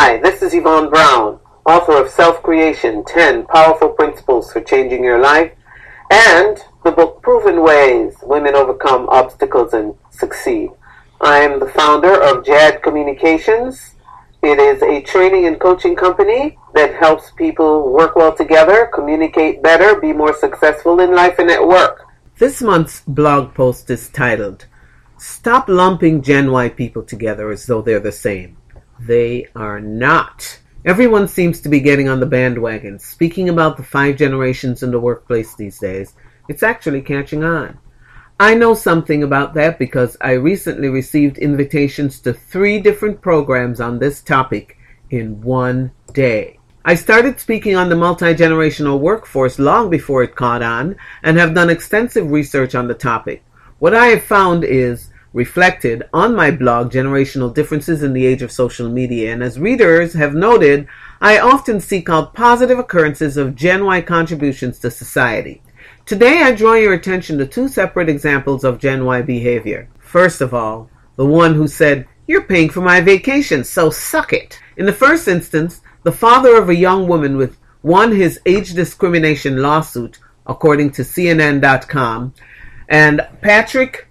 Hi, this is Yvonne Brown, author of Self-Creation, 10 Powerful Principles for Changing Your Life, and the book Proven Ways, Women Overcome Obstacles and Succeed. I am the founder of JAD Communications. It is a training and coaching company that helps people work well together, communicate better, be more successful in life and at work. This month's blog post is titled, Stop Lumping Gen Y People Together as though they're the same. They are not. Everyone seems to be getting on the bandwagon, speaking about the 5 generations in the workplace these days. It's actually catching on. I know something about that because I recently received invitations to 3 different programs on this topic in one day. I started speaking on the multi-generational workforce long before it caught on and have done extensive research on the topic. What I have found is reflected on my blog, Generational Differences in the Age of Social Media, and as readers have noted, I often seek out positive occurrences of Gen Y contributions to society. Today I draw your attention to 2 separate examples of Gen Y behavior. First of all, the one who said, "You're paying for my vacation, so suck it." In the first instance, the father of a young woman won his age discrimination lawsuit, according to CNN.com, and Patrick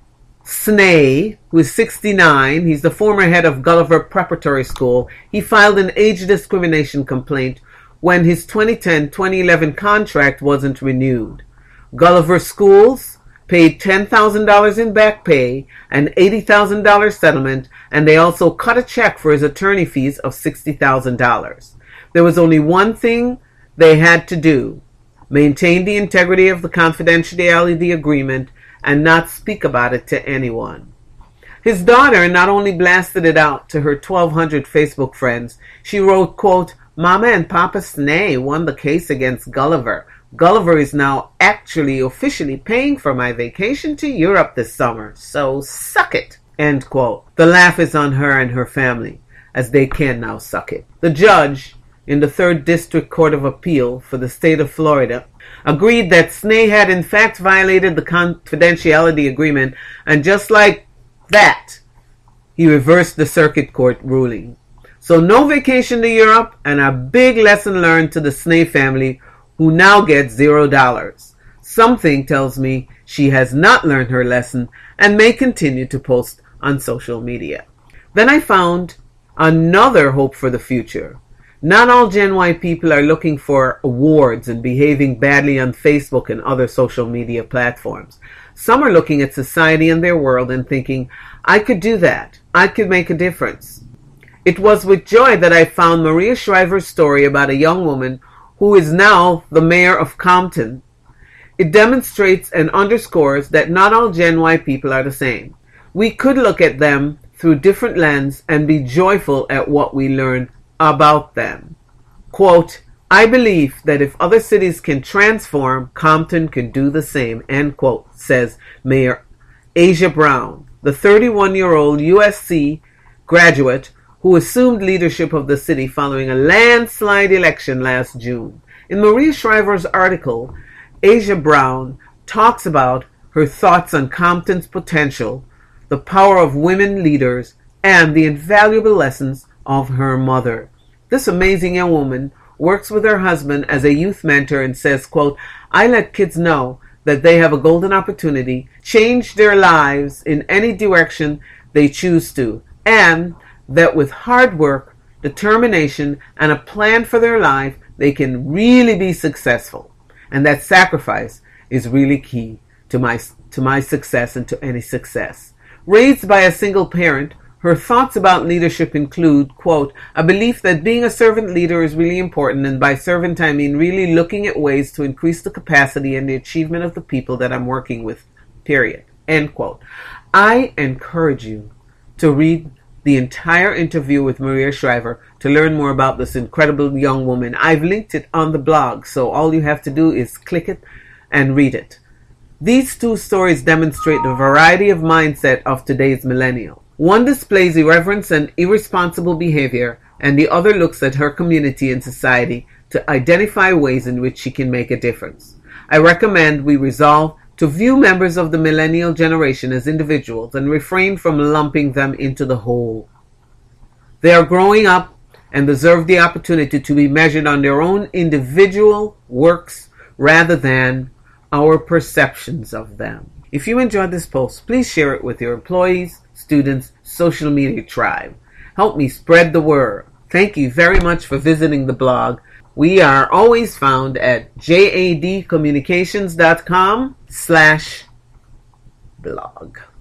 Snee, who is 69, he's the former head of Gulliver Preparatory School, he filed an age discrimination complaint when his 2010-2011 contract wasn't renewed. Gulliver Schools paid $10,000 in back pay, an $80,000 settlement, and they also cut a check for his attorney fees of $60,000. There was only one thing they had to do: maintain the integrity of the confidentiality agreement and not speak about it to anyone. His daughter not only blasted it out to her 1,200 Facebook friends, she wrote, quote, "Mama and Papa Snee won the case against Gulliver. Gulliver is now actually officially paying for my vacation to Europe this summer, so suck it," end quote. The laugh is on her and her family, as they can now suck it. The judge in the 3rd District Court of Appeal for the state of Florida agreed that Snee had in fact violated the confidentiality agreement, and just like that, he reversed the circuit court ruling. So no vacation to Europe, and a big lesson learned to the Snee family, who now gets $0. Something tells me she has not learned her lesson and may continue to post on social media. Then I found another hope for the future. Not all Gen Y people are looking for awards and behaving badly on Facebook and other social media platforms. Some are looking at society and their world and thinking, I could do that. I could make a difference. It was with joy that I found Maria Shriver's story about a young woman who is now the mayor of Compton. It demonstrates and underscores that not all Gen Y people are the same. We could look at them through different lenses and be joyful at what we learn about them. Quote, "I believe that if other cities can transform, Compton can do the same," end quote, says Mayor Asia Brown, the 31-year-old USC graduate who assumed leadership of the city following a landslide election last June. In Maria Shriver's article, Asia Brown talks about her thoughts on Compton's potential, the power of women leaders, and the invaluable lessons of her mother. This amazing young woman works with her husband as a youth mentor and says, quote, "I let kids know that they have a golden opportunity, change their lives in any direction they choose to, and that with hard work, determination, and a plan for their life, they can really be successful. And that sacrifice is really key to my success and to any success." Raised by a single parent, her thoughts about leadership include, quote, "A belief that being a servant leader is really important, and by servant I mean really looking at ways to increase the capacity and the achievement of the people that I'm working with, period," end quote. I encourage you to read the entire interview with Maria Shriver to learn more about this incredible young woman. I've linked it on the blog, so all you have to do is click it and read it. These 2 stories demonstrate the variety of mindset of today's millennial. One displays irreverence and irresponsible behavior, and the other looks at her community and society to identify ways in which she can make a difference. I recommend we resolve to view members of the millennial generation as individuals and refrain from lumping them into the whole. They are growing up and deserve the opportunity to be measured on their own individual works rather than our perceptions of them. If you enjoyed this post, please share it with your employees, students, social media tribe. Help me spread the word. Thank you very much for visiting the blog. We are always found at jadcommunications.com/blog.